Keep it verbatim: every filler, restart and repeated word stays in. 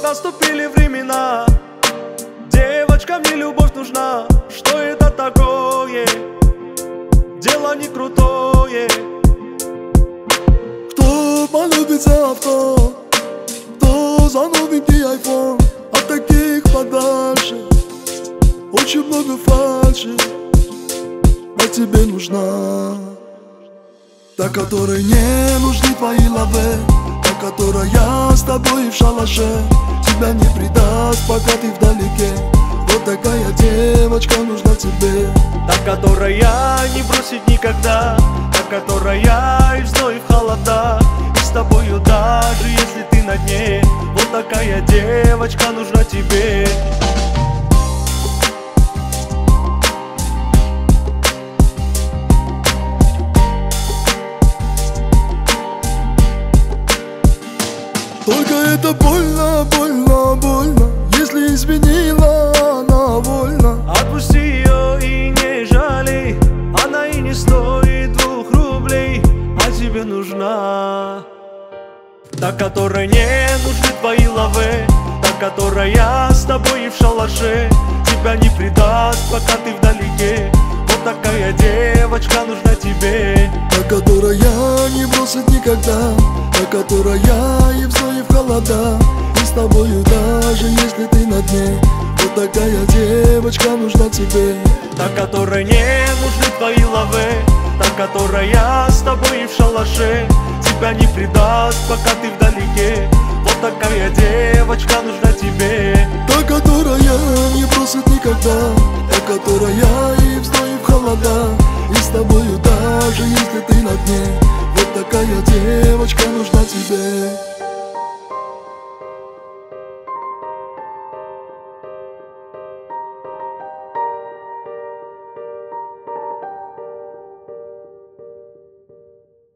наступили времена, девочкам не любовь нужна. Что это такое? Дело не крутое. Кто полюбит за авто, кто за новенький айфон. От таких подальше, очень много фальши. А тебе нужна та, которой не нужны твои лавы, та, которая с тобой в шалаше, тебя не предаст, пока ты вдалеке. Вот такая девочка нужна тебе. Та, которая не бросит никогда, та, которая и в зной, и в холода, и с тобою даже если ты на дне. Вот такая девочка нужна тебе. Только это больно, больно, больно. Если изменила, она вольна. Отпусти ее и не жалей, она и не стоит двух рублей. А тебе нужна та, которой не нужны твои лавы, та, которая с тобой и в шалаше, тебя не предаст, пока ты вдалеке. Вот такая девочка нужна тебе. Та, которая не бросит никогда, та, которая и в зной, и в холода, и с тобою даже если ты на дне. Вот такая девочка нужна тебе. Та, которой не нужны твои лавы, та, которая с тобой и в шалаше, тебя не предаст, пока ты вдалеке. Вот такая девочка нужна тебе. Та, которая